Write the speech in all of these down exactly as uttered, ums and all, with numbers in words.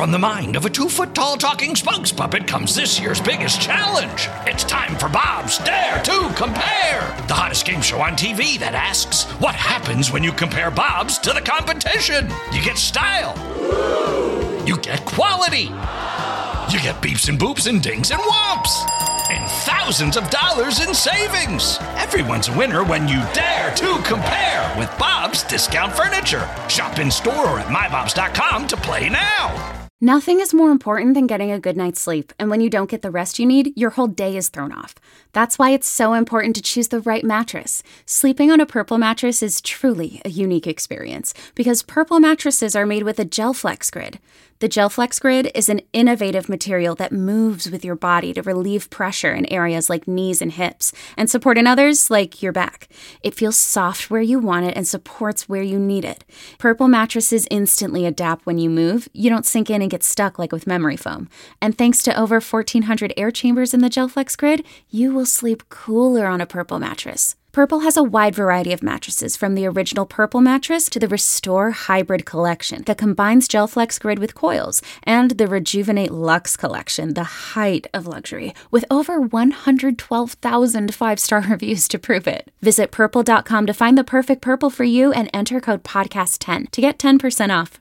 from the mind of a two-foot-tall talking spokes puppet comes this year's biggest challenge. It's time for Bob's Dare to Compare, the hottest game show on T V that asks, what happens when you compare Bobs to the competition? You get style. You get quality. You get beeps and boops and dings and whomps. And thousands of dollars in savings. Everyone's a winner when you dare to compare with Bob's Discount Furniture. Shop in store or at my bobs dot com to play now. Nothing is more important than getting a good night's sleep, and when you don't get the rest you need, your whole day is thrown off. That's why it's so important to choose the right mattress. Sleeping on a Purple mattress is truly a unique experience, because Purple mattresses are made with a GelFlex Grid. The GelFlex Grid is an innovative material that moves with your body to relieve pressure in areas like knees and hips, and support in others like your back. It feels soft where you want it and supports where you need it. Purple mattresses instantly adapt when you move. You don't sink in and get stuck like with memory foam. And thanks to over fourteen hundred air chambers in the GelFlex Grid, you will sleep cooler on a Purple mattress. Purple has a wide variety of mattresses, from the original Purple mattress to the Restore Hybrid collection that combines GelFlex Grid with coils, and the Rejuvenate Luxe collection, the height of luxury, with over one hundred twelve thousand five-star reviews to prove it. Visit purple dot com to find the perfect Purple for you and enter code podcast ten to get ten percent off.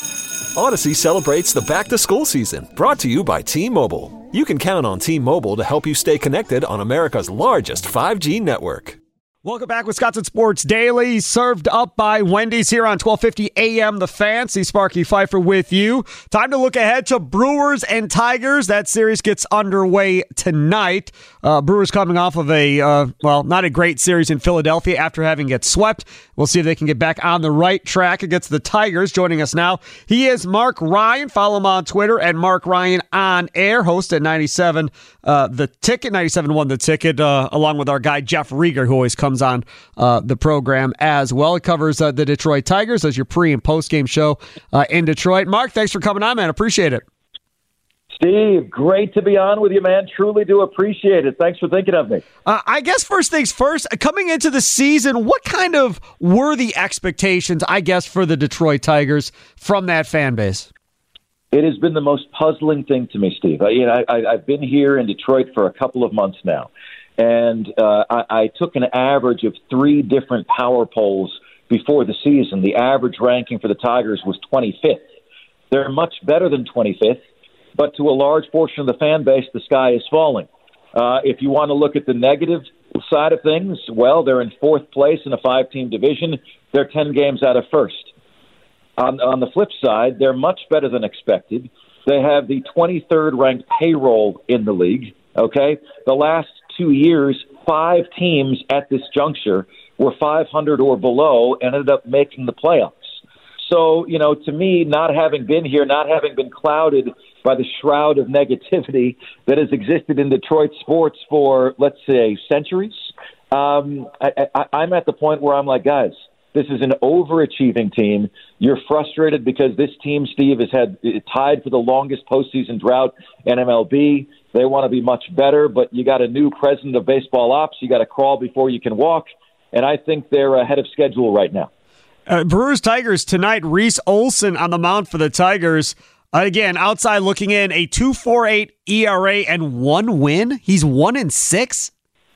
Odyssey celebrates the back-to-school season, brought to you by T-Mobile. You can count on T-Mobile to help you stay connected on America's largest five G network. Welcome back, Wisconsin Sports Daily, served up by Wendy's here on twelve fifty A M The Fan. See Sparky Pfeiffer with you. Time to look ahead to Brewers and Tigers. That series gets underway tonight. Uh, Brewers coming off of a, uh, well, not a great series in Philadelphia after having get swept. We'll see if they can get back on the right track against the Tigers. Joining us now, he is Mark Ryan. Follow him on Twitter at Mark Ryan on air. Host at ninety-seven, uh, the ticket, ninety-seven point one The Ticket, uh, along with our guy Jeff Rieger, who always comes on uh, the program as well. It covers uh, the Detroit Tigers as your pre and post game show uh, in Detroit. Mark, thanks for coming on, man. Appreciate it. Steve, great to be on with you, man. Truly do appreciate it. Thanks for thinking of me. Uh, I guess first things first, coming into the season, what kind of were the expectations, I guess, for the Detroit Tigers from that fan base? It has been the most puzzling thing to me, Steve. I, you know, I, I've been here in Detroit for a couple of months now, and uh, I, I took an average of three different power polls before the season. The average ranking for the Tigers was twenty-fifth. They're much better than twenty-fifth, but to a large portion of the fan base, the sky is falling. Uh, if you want to look at the negative side of things, well, they're in fourth place in a five-team division. They're ten games out of first. On, on the flip side, they're much better than expected. They have the twenty-third ranked payroll in the league, okay? The last two years, five teams at this juncture were five hundred or below and ended up making the playoffs. So, you know, to me, not having been here, not having been clouded by the shroud of negativity that has existed in Detroit sports for, let's say, centuries, um, I, I, I'm at the point where I'm like, guys, this is an overachieving team. You're frustrated because this team, Steve, has had tied for the longest postseason drought in M L B. They want to be much better, but you got a new president of baseball ops. You got to crawl before you can walk, and I think they're ahead of schedule right now. Uh, Brewers Tigers tonight. Reese Olson on the mound for the Tigers. Uh, again, outside looking in, a two point four eight E R A and one win. He's one in six.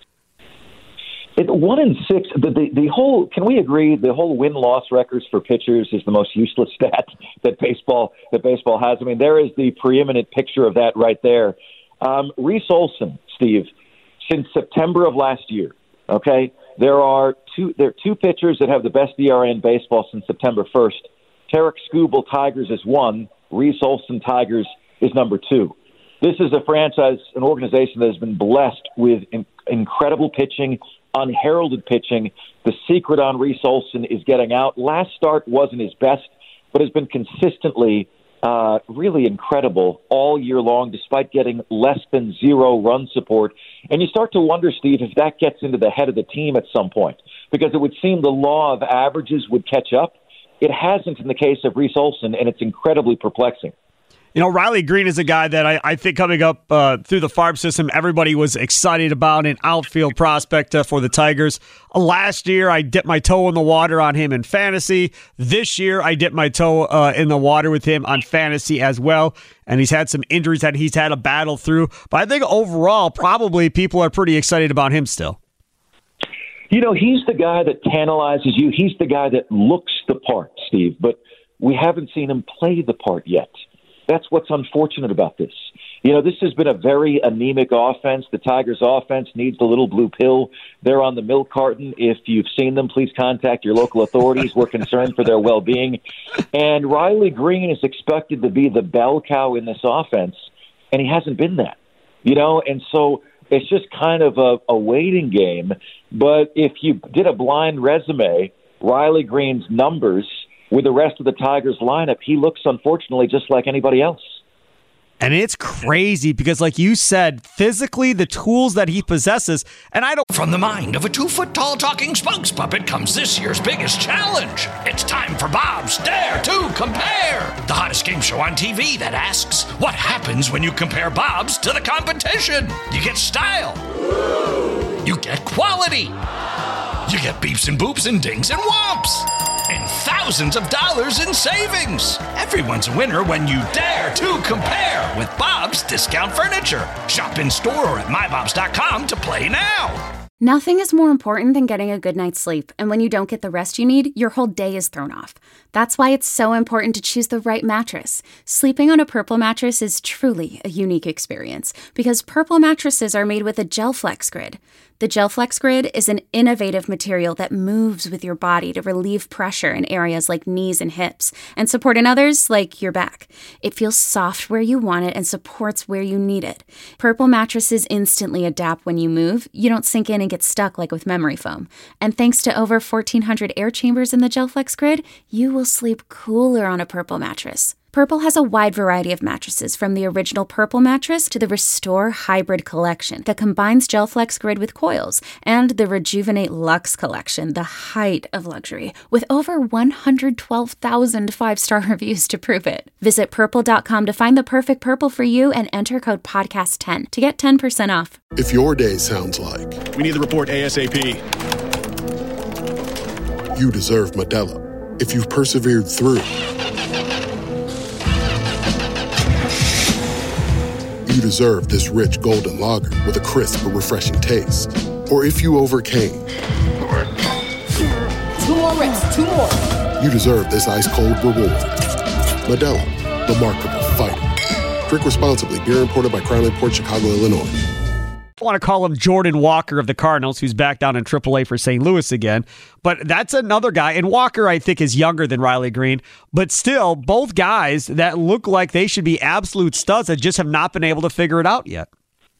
It, one in six. The, the the whole. Can we agree? The whole win loss records for pitchers is the most useless stat that baseball that baseball has. I mean, there is the preeminent picture of that right there. Um, Reese Olson, Steve, since September of last year. Okay, there are two. There are two pitchers that have the best E R A in baseball since September first. Tarek Skubal, Tigers, is one. Reese Olson, Tigers, is number two. This is a franchise, an organization that has been blessed with in, incredible pitching, unheralded pitching. The secret on Reese Olson is getting out. Last start wasn't his best, but has been consistently uh, really incredible all year long, despite getting less than zero run support. And you start to wonder, Steve, if that gets into the head of the team at some point, because it would seem the law of averages would catch up. It hasn't in the case of Reese Olson, and it's incredibly perplexing. You know, Riley Green is a guy that I, I think coming up uh, through the farm system, everybody was excited about, an outfield prospect uh, for the Tigers. Uh, last year, I dipped my toe in the water on him in fantasy. This year, I dipped my toe uh, in the water with him on fantasy as well. And he's had some injuries that he's had to battle through. But I think overall, probably people are pretty excited about him still. You know, he's the guy that tantalizes you. He's the guy that looks the part, Steve. But we haven't seen him play the part yet. That's what's unfortunate about this. You know, this has been a very anemic offense. The Tigers' offense needs the little blue pill. They're on the milk carton. If you've seen them, please contact your local authorities. We're concerned for their well-being. And Riley Green is expected to be the bell cow in this offense, and he hasn't been that. You know, and so it's just kind of a, a waiting game. But if you did a blind resume, Riley Green's numbers with the rest of the Tigers lineup, he looks, unfortunately, just like anybody else. And it's crazy because, like you said, physically, the tools that he possesses, and I don't... From the mind of a two-foot-tall talking spokes puppet comes this year's biggest challenge. It's time for Bob's Dare to Compare, the hottest game show on T V that asks, what happens when you compare Bob's to the competition? You get style. You get quality. You get beeps and boops and dings and whomps. And thousands of dollars in savings. Everyone's a winner when you dare to compare with Bob's Discount Furniture. Shop in store or at my bobs dot com to play now. Nothing is more important than getting a good night's sleep, and when you don't get the rest you need, your whole day is thrown off. That's why it's so important to choose the right mattress. Sleeping on a Purple mattress is truly a unique experience because Purple mattresses are made with a GelFlex Grid. The GelFlex Grid is an innovative material that moves with your body to relieve pressure in areas like knees and hips and support in others like your back. It feels soft where you want it and supports where you need it. Purple mattresses instantly adapt when you move. You don't sink in and get stuck like with memory foam. And thanks to over fourteen hundred air chambers in the GelFlex Grid, you will sleep cooler on a Purple mattress. Purple has a wide variety of mattresses, from the original Purple mattress to the Restore Hybrid collection that combines GelFlex Grid with coils, and the Rejuvenate Luxe collection, the height of luxury, with over one hundred twelve thousand five-star reviews to prove it. Visit purple dot com to find the perfect Purple for you and enter code podcast ten to get ten percent off. If your day sounds like... We need the report ASAP. You deserve Modelo. If you've persevered through... You deserve this rich golden lager with a crisp but refreshing taste. Or if you overcame. Two more reps, two more. You deserve this ice-cold reward. Modelo, the mark of a fighter. Drink responsibly. Beer imported by Crown Imports, Chicago, Illinois. I want to call him Jordan Walker of the Cardinals, who's back down in triple A for Saint Louis again. But that's another guy. And Walker, I think, is younger than Riley Green. But still, both guys that look like they should be absolute studs that just have not been able to figure it out yet.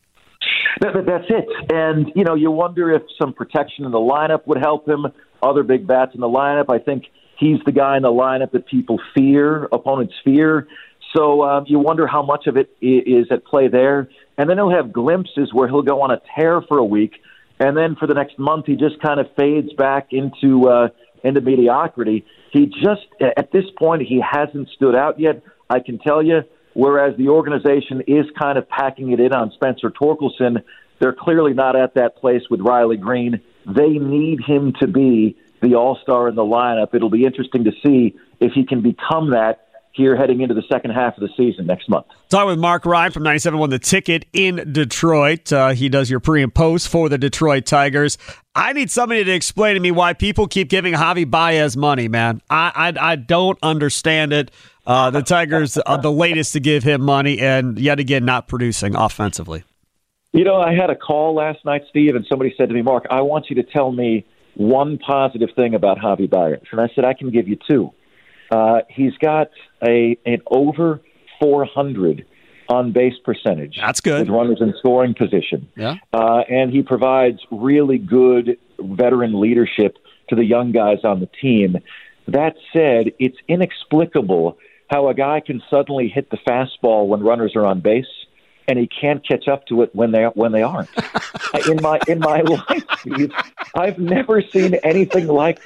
That, that's it. And, you know, you wonder if some protection in the lineup would help him. Other big bats in the lineup. I think he's the guy in the lineup that people fear, opponents fear. So um, you wonder how much of it is at play there. And then he'll have glimpses where he'll go on a tear for a week, and then for the next month he just kind of fades back into uh, into mediocrity. He just, at this point, he hasn't stood out yet, I can tell you, whereas the organization is kind of packing it in on Spencer Torkelson. They're clearly not at that place with Riley Green. They need him to be the all-star in the lineup. It'll be interesting to see if he can become that here heading into the second half of the season next month. Talking with Mark Ryan from ninety-seven point one The Ticket in Detroit. Uh, he does your pre and post for the Detroit Tigers. I need somebody to explain to me why people keep giving Javi Baez money, man. I I, I don't understand it. Uh, the Tigers are the latest to give him money, and yet again not producing offensively. You know, I had a call last night, Steve, and somebody said to me, Mark, I want you to tell me one positive thing about Javi Baez. And I said, I can give you two. Uh, he's got a an over four hundred on base percentage. That's good. With runners in scoring position. Yeah. Uh, and he provides really good veteran leadership to the young guys on the team. That said, it's inexplicable how a guy can suddenly hit the fastball when runners are on base, and he can't catch up to it when they when they aren't. in my in my life, Steve, I've never seen anything like that.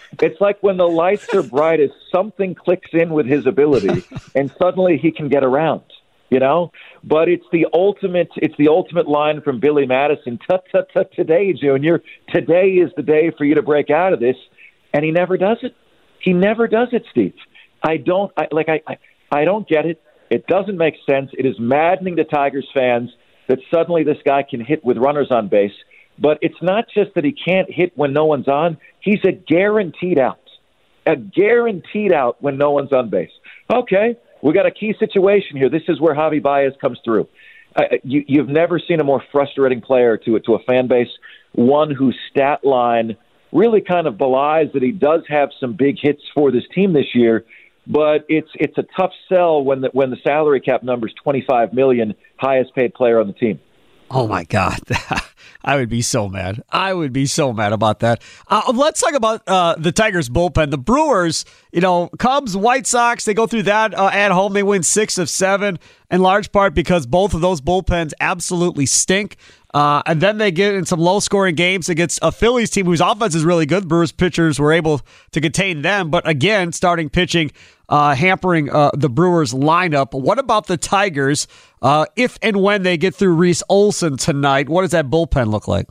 It's like when the lights are brightest, something clicks in with his ability, and suddenly he can get around. You know, but it's the ultimate. It's the ultimate line from Billy Madison. Tut tut tut. Today, Junior. Today is the day for you to break out of this, and he never does it. He never does it, Steve. I don't I, like. I, I I don't get it. It doesn't make sense. It is maddening to Tigers fans that suddenly this guy can hit with runners on base. But it's not just that he can't hit when no one's on. He's a guaranteed out. A guaranteed out when no one's on base. Okay. We got a key situation here. This is where Javi Baez comes through. Uh, you, you've never seen a more frustrating player to to a fan base, one whose stat line really kind of belies that he does have some big hits for this team this year, but it's it's a tough sell when the when the salary cap number is twenty-five million dollars, highest paid player on the team. Oh, my God. I would be so mad. I would be so mad about that. Uh, let's talk about uh, the Tigers bullpen. The Brewers, you know, Cubs, White Sox, they go through that uh, at home. They win six of seven, in large part because both of those bullpens absolutely stink. Uh, and then they get in some low-scoring games against a Phillies team whose offense is really good. Brewers pitchers were able to contain them. But again, starting pitching uh, hampering uh, the Brewers lineup. What about the Tigers? Uh, if and when they get through Reese Olson tonight, what does that bullpen look like?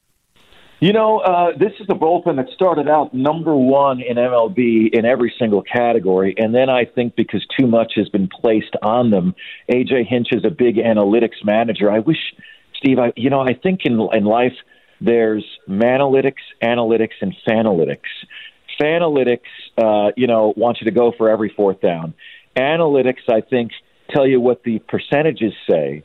You know, uh, this is a bullpen that started out number one in M L B in every single category. And then I think because too much has been placed on them, A J Hinch is a big analytics manager. I wish, Steve, I, you know, I think in, in life there's manalytics, analytics, and fanalytics. Fanalytics, uh, you know, want you to go for every fourth down. Analytics, I think, tell you what the percentages say.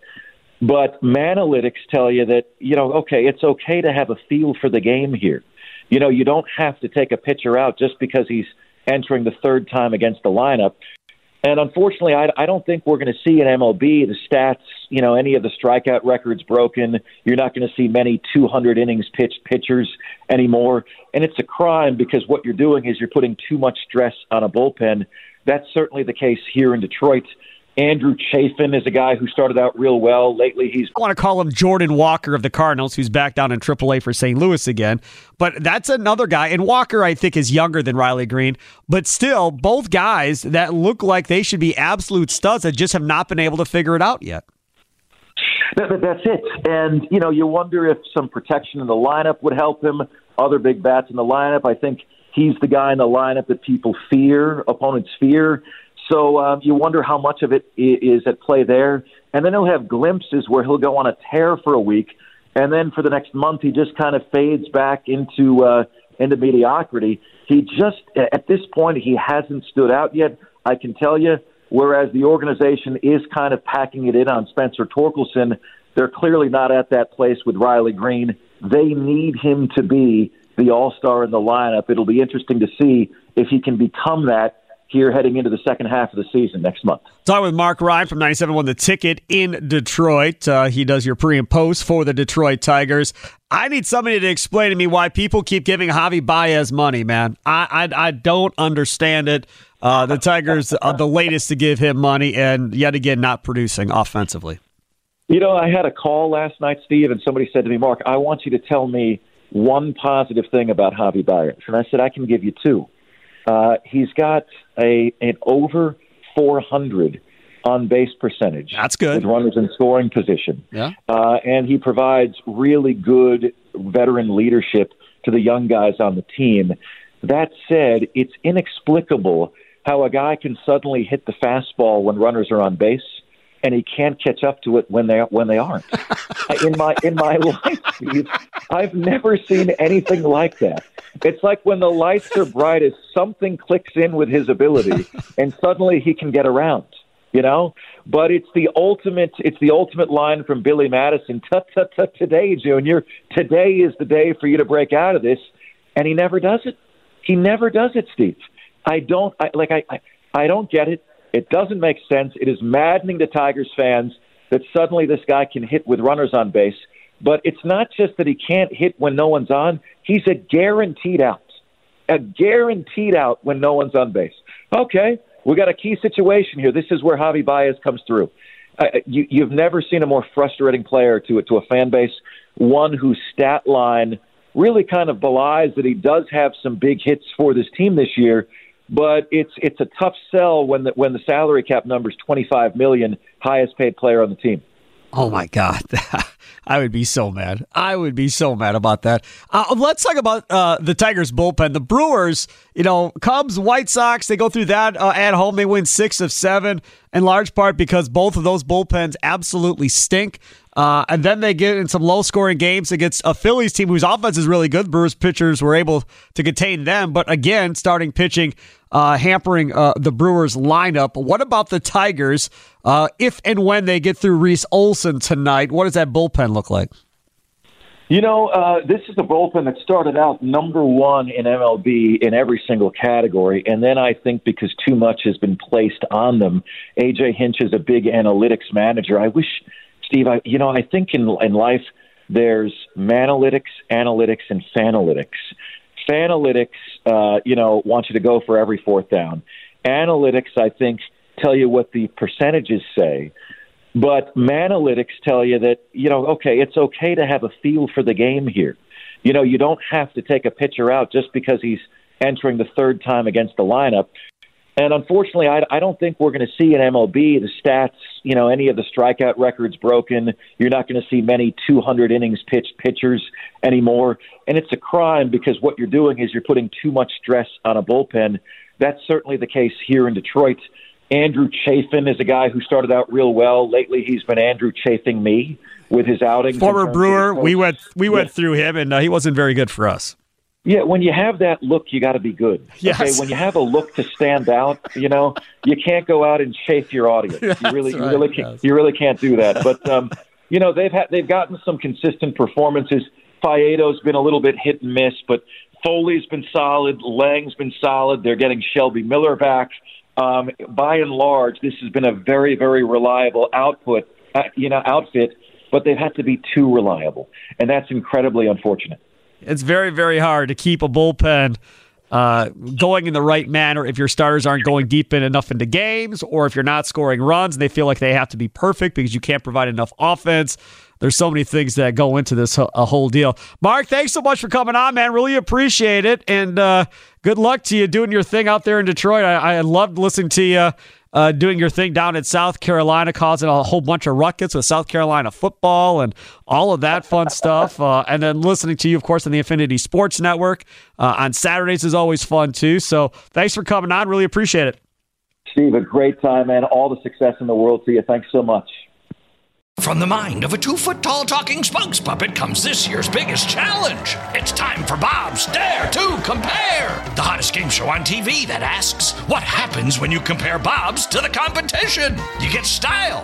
But Manalytics tell you that, you know, okay, it's okay to have a feel for the game here. You know, you don't have to take a pitcher out just because he's entering the third time against the lineup. And unfortunately, I, I don't think we're going to see in M L B the stats, you know, any of the strikeout records broken. You're not going to see many two hundred innings pitched pitchers anymore. And it's a crime because what you're doing is you're putting too much stress on a bullpen. That's certainly the case here in Detroit. Andrew Chafin is a guy who started out real well. Lately, he's... I want to call him Jordan Walker of the Cardinals, who's back down in triple A for Saint Louis again. But that's another guy. And Walker, I think, is younger than Riley Green. But still, both guys that look like they should be absolute studs that just have not been able to figure it out yet. That's it. And, you know, you wonder if some protection in the lineup would help him. Other big bats in the lineup. I think he's the guy in the lineup that people fear, opponents fear. So um, you wonder how much of it is at play there. And then he'll have glimpses where he'll go on a tear for a week, and then for the next month he just kind of fades back into uh, into mediocrity. He just, at this point, he hasn't stood out yet, I can tell you, whereas the organization is kind of packing it in on Spencer Torkelson. They're clearly not at that place with Riley Green. They need him to be the all-star in the lineup. It'll be interesting to see if he can become that here heading into the second half of the season next month. Talking with Mark Ryan from ninety-seven point one The Ticket in Detroit. Uh, he does your pre and post for the Detroit Tigers. I need somebody to explain to me why people keep giving Javi Baez money, man. I I, I don't understand it. Uh, the Tigers are the latest to give him money, and yet again not producing offensively. You know, I had a call last night, Steve, and somebody said to me, Mark, I want you to tell me one positive thing about Javi Baez. And I said, I can give you two. Uh, he's got a an over four hundred on base percentage. That's good. With runners in scoring position. Yeah. Uh, and he provides really good veteran leadership to the young guys on the team. That said, it's inexplicable how a guy can suddenly hit the fastball when runners are on base, and he can't catch up to it when they when they aren't. in my in my life, Steve, I've never seen anything like that. It's like when the lights are brightest, something clicks in with his ability, and suddenly he can get around. You know, but it's the ultimate. It's the ultimate line from Billy Madison. Tut tut tut. Today, Junior. Today is the day for you to break out of this, and he never does it. He never does it, Steve. I don't I, like. I, I I don't get it. It doesn't make sense. It is maddening to Tigers fans that suddenly this guy can hit with runners on base. But it's not just that he can't hit when no one's on. He's a guaranteed out. A guaranteed out when no one's on base. Okay, we got a key situation here. This is where Javi Baez comes through. Uh, you, you've never seen a more frustrating player to, to a fan base, one whose stat line really kind of belies that he does have some big hits for this team this year. But it's it's a tough sell when the when the salary cap number is twenty-five million dollars, highest paid player on the team. Oh my God, I would be so mad. I would be so mad about that. Uh, let's talk about uh, the Tigers bullpen. The Brewers, you know, Cubs, White Sox, they go through that uh, at home. They win six of seven, in large part because both of those bullpens absolutely stink. Uh, and then they get in some low-scoring games against a Phillies team whose offense is really good. Brewers pitchers were able to contain them. But again, starting pitching uh, hampering uh, the Brewers lineup. What about the Tigers? Uh, if and when they get through Reese Olson tonight, what does that bullpen look like? You know, uh, this is the bullpen that started out number one in M L B in every single category. And then I think because too much has been placed on them, A J Hinch is a big analytics manager. I wish... Steve, I, you know, I think in in life there's manalytics, analytics, and fanalytics. Fanalytics, uh, you know, want you to go for every fourth down. Analytics, I think, tell you what the percentages say. But manalytics tell you that, you know, okay, it's okay to have a feel for the game here. You know, you don't have to take a pitcher out just because he's entering the third time against the lineup. And unfortunately, I, I don't think we're going to see in M L B the stats, you know, any of the strikeout records broken. You're not going to see many two hundred innings pitched pitchers anymore. And it's a crime because what you're doing is you're putting too much stress on a bullpen. That's certainly the case here in Detroit. Andrew Chafin is a guy who started out real well. Lately, he's been Andrew Chafing me with his outings. Former Brewer, we went we went yeah. through him, and uh, he wasn't very good for us. Yeah, when you have that look, you got to be good. Yes. Okay, when you have a look to stand out, you know, you can't go out and chafe your audience. You really, right, you really, can't, yes. you really can't do that. But um, you know, they've had they've gotten some consistent performances. Faedo's been a little bit hit and miss, but Foley's been solid. Lang's been solid. They're getting Shelby Miller back. Um, by and large, this has been a very, very reliable output, uh, you know, outfit. But they've had to be too reliable, and that's incredibly unfortunate. It's very, very hard to keep a bullpen uh, going in the right manner if your starters aren't going deep in enough into games, or if you're not scoring runs and they feel like they have to be perfect because you can't provide enough offense. There's so many things that go into this a whole deal. Mark, thanks so much for coming on, man. Really appreciate it, and uh, good luck to you doing your thing out there in Detroit. I, I loved listening to you uh, doing your thing down in South Carolina, causing a whole bunch of ruckus with South Carolina football and all of that fun stuff. Uh, and then listening to you, of course, on the Infinity Sports Network uh, on Saturdays is always fun, too. So thanks for coming on. Really appreciate it. Steve, a great time, man. All the success in the world to you. Thanks so much. From the mind of a two-foot-tall talking spokes puppet comes this year's biggest challenge. It's time for Bob's Dare to Compare, the hottest game show on T V that asks, what happens when you compare Bob's to the competition? You get style.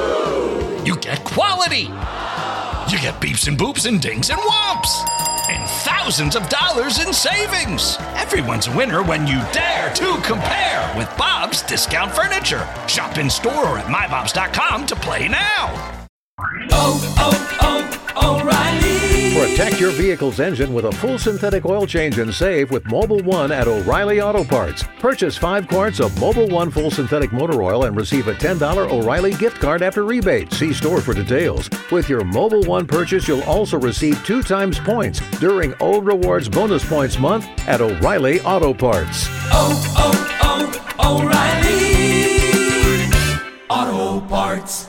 You get quality. You get beeps and boops and dings and whomps. And thousands of dollars in savings. Everyone's a winner when you dare to compare with Bob's Discount Furniture. Shop in store or at my bobs dot com to play now. Oh, oh, oh, O'Reilly. Protect your vehicle's engine with a full synthetic oil change and save with Mobil one at O'Reilly Auto Parts. Purchase five quarts of Mobil one full synthetic motor oil and receive a ten dollars O'Reilly gift card after rebate. See store for details. With your Mobil one purchase, you'll also receive two times points during O Rewards Bonus Points Month at O'Reilly Auto Parts. Oh, oh, oh, O'Reilly Auto Parts.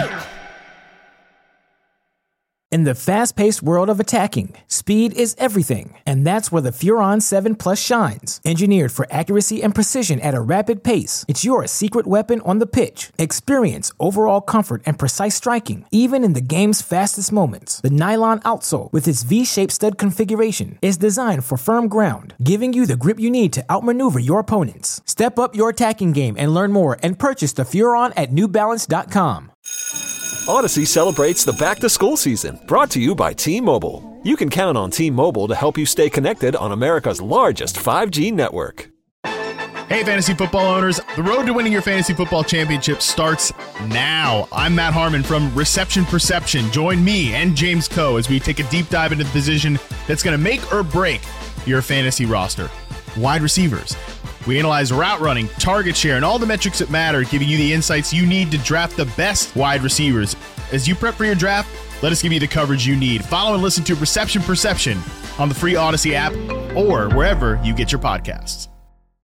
In the fast-paced world of attacking, speed is everything, and that's where the Furon seven Plus shines. Engineered for accuracy and precision at a rapid pace, it's your secret weapon on the pitch. Experience overall comfort and precise striking, even in the game's fastest moments. The nylon outsole, with its V-shaped stud configuration, is designed for firm ground, giving you the grip you need to outmaneuver your opponents. Step up your attacking game and learn more and purchase the Furon at new balance dot com. Odyssey celebrates the back-to-school season, brought to you by T-Mobile. You can count on T-Mobile to help you stay connected on America's largest five G network. Hey, fantasy football owners. The road to winning your fantasy football championship starts now. I'm Matt Harmon from Reception Perception. Join me and James Coe as we take a deep dive into the position that's going to make or break your fantasy roster. Wide receivers. We analyze route running, target share, and all the metrics that matter, giving you the insights you need to draft the best wide receivers. As you prep for your draft, let us give you the coverage you need. Follow and listen to Reception Perception on the free Odyssey app or wherever you get your podcasts.